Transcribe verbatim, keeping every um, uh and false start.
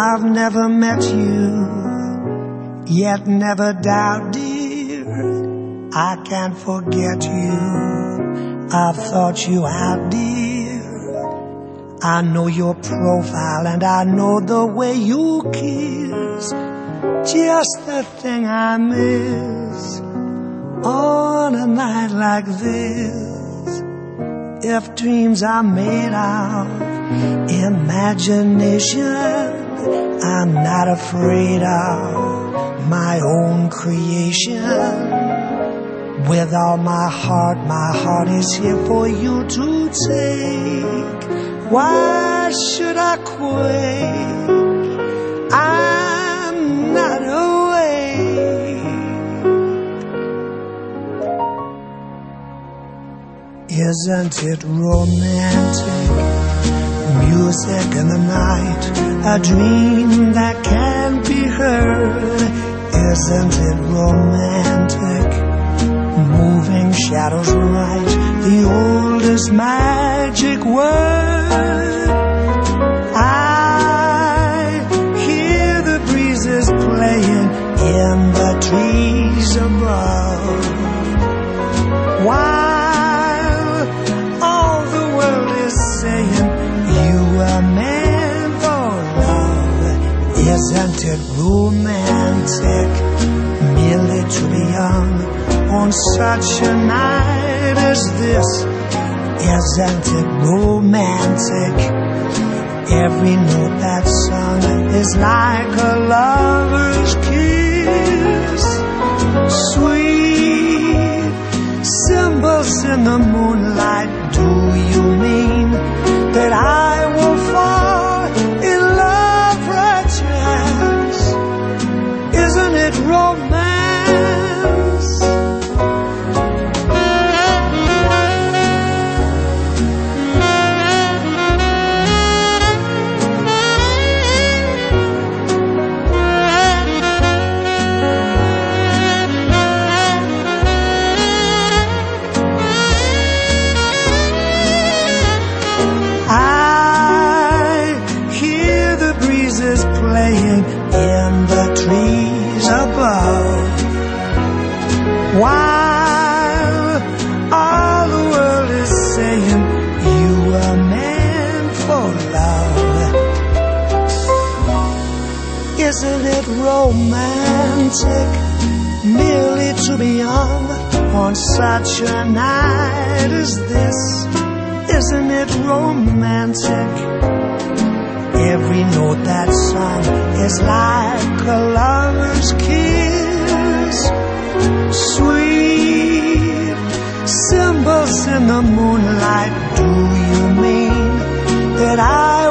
I've never met you, yet never doubt, dear, I can't forget you. I've thought you out, dear. I know your profile and I know the way you kiss. Just the thing I miss on a night like this. If dreams are made of imagination, I'm not afraid of my own creation. With all my heart, my heart is here for you to take. Why should I quake? I'm not awake. Isn't it romantic? Music in the night, a dream that can't be heard. Isn't it romantic? Moving shadows right, the oldest magic word. I hear the breezes playing in the trees above, while all the world is saying you were meant for love. Isn't it romantic merely to be young on such a night as this? Isn't it romantic? Every note that's sung is like a lover's kiss. Sweet symbols in the moonlight, do you mean that I will fall in love perchance? Isn't it romance? Playing in the trees above, while all the world is saying you were meant for love. Isn't it romantic merely to be young on such a night as this? Isn't it romantic? Every note that's sung is like a lover's kiss. Sweet symbols in the moonlight, do you mean that I